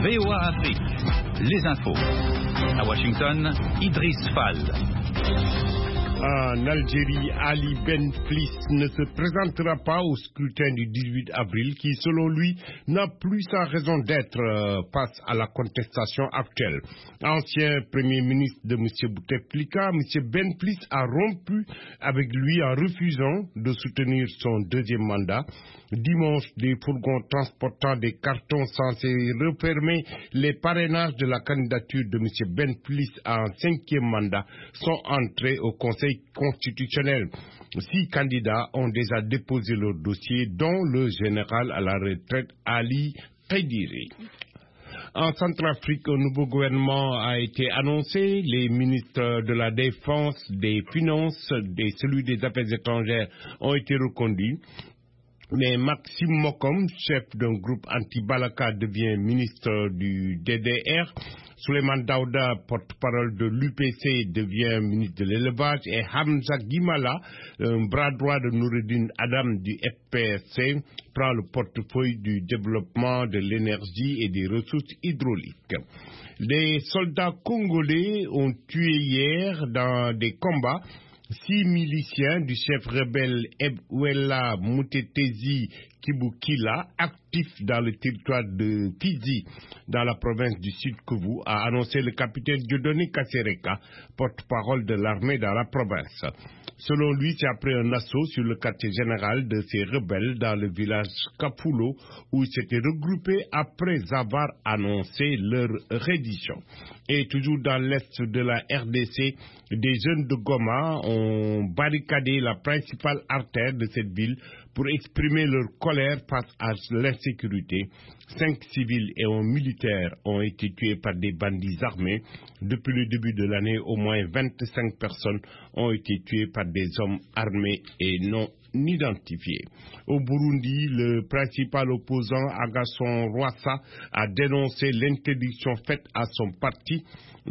VOA Afrique, les infos. À Washington, Idriss Fall. En Algérie, Ali Benflis ne se présentera pas au scrutin du 18 avril qui, selon lui, n'a plus sa raison d'être face à la contestation actuelle. Ancien Premier ministre de M. Bouteflika, M. Benflis a rompu avec lui en refusant de soutenir son deuxième mandat. Dimanche, des fourgons transportant des cartons censés refermer les parrainages de la candidature de M. Benflis en cinquième mandat sont entrés au Conseil constitutionnel. 6 candidats ont déjà déposé leur dossier, dont le général à la retraite Ali Kaidiri. En Centrafrique, un nouveau gouvernement a été annoncé. Les ministres de la Défense, des Finances et celui des Affaires étrangères ont été reconduits. Mais Maxime Mokom, chef d'un groupe anti-Balaka, devient ministre du DDR. Souleymane Daouda, porte-parole de l'UPC, devient ministre de l'élevage. Et Hamza Guimala, un bras droit de Noureddin Adam du FPSC, prend le portefeuille du développement de l'énergie et des ressources hydrauliques. Les soldats congolais ont tué hier dans des combats 6 miliciens du chef rebelle Ebouela Moutetezi Kibukila, actif dans le territoire de Fizi, dans la province du Sud Kivu, a annoncé le capitaine Dieudonné Kassereka, porte-parole de l'armée dans la province. Selon lui, c'est après un assaut sur le quartier général de ces rebelles dans le village Kapulo, où ils s'étaient regroupés après avoir annoncé leur reddition. Et toujours dans l'est de la RDC, des jeunes de Goma ont barricadé la principale artère de cette ville pour exprimer leur colère face à l'insécurité. 5 civils et un militaire ont été tués par des bandits armés. Depuis le début de l'année, au moins 25 personnes ont été tuées par des hommes armés et non identifiés. Au Burundi, le principal opposant Agathon Rwasa a dénoncé l'interdiction faite à son parti,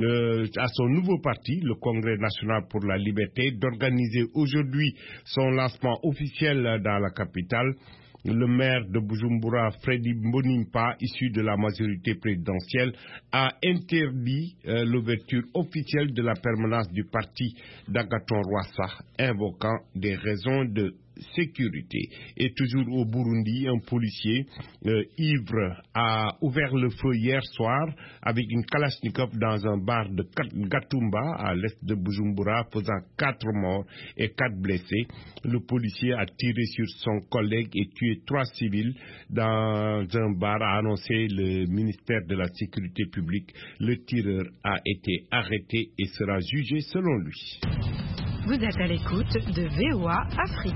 à son nouveau parti, le Congrès national pour la liberté, d'organiser aujourd'hui son lancement officiel dans la capitale. Le maire de Bujumbura, Freddy Mbonimpa, issu de la majorité présidentielle, a interdit l'ouverture officielle de la permanence du parti d'Agathon Rwasa, invoquant des raisons de sécurité. Et toujours au Burundi, un policier ivre a ouvert le feu hier soir avec une Kalachnikov dans un bar de Gatumba à l'est de Bujumbura, faisant 4 morts et 4 blessés. Le policier a tiré sur son collègue et tué 3 civils dans un bar, a annoncé le ministère de la Sécurité publique. Le tireur a été arrêté et sera jugé selon lui. Vous êtes à l'écoute de VOA Afrique.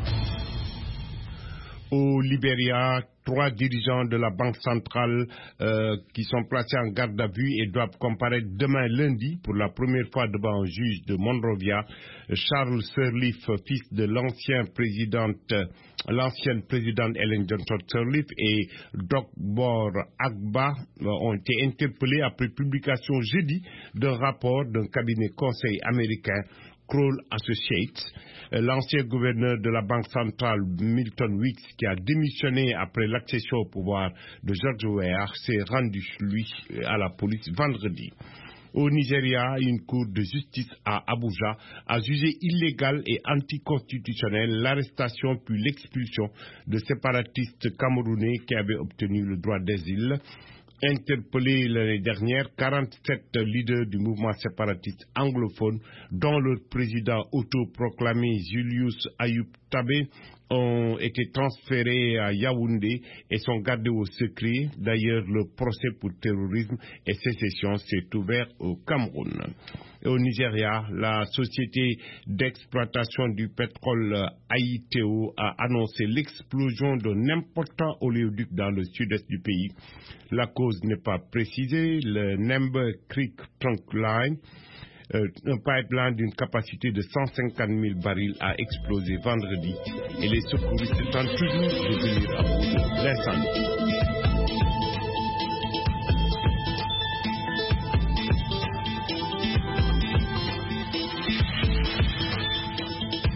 Au Libéria, 3 dirigeants de la Banque centrale qui sont placés en garde à vue et doivent comparaître demain lundi pour la première fois devant un juge de Monrovia. Charles Sirleaf, fils de l'ancienne présidente Ellen Johnson Sirleaf, et Dokbor Agba ont été interpellés après publication jeudi d'un rapport d'un cabinet conseil américain, Kroll Associates. L'ancien gouverneur de la Banque centrale, Milton Weeks, qui a démissionné après l'accession au pouvoir de George Weah, s'est rendu, lui, à la police vendredi. Au Nigeria, une cour de justice à Abuja a jugé illégale et anticonstitutionnelle l'arrestation puis l'expulsion de séparatistes camerounais qui avaient obtenu le droit d'asile. Interpellés l'année dernière, 47 leaders du mouvement séparatiste anglophone, dont leur président autoproclamé Julius Ayub Tabé, ont été transférés à Yaoundé et sont gardés au secret. D'ailleurs, le procès pour terrorisme et sécession s'est ouvert au Cameroun. Et au Nigeria, la société d'exploitation du pétrole Aiteo a annoncé l'explosion d'un important oléoduc dans le sud-est du pays. La cause n'est pas précisée. Le Nembe Creek Trunk Line, un pipeline d'une capacité de 150 000 barils, a explosé vendredi et les secouristes tentent toujours de venir à bout de l'incendie.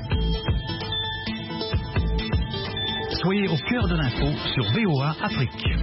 Soyez au cœur de l'info sur VOA Afrique.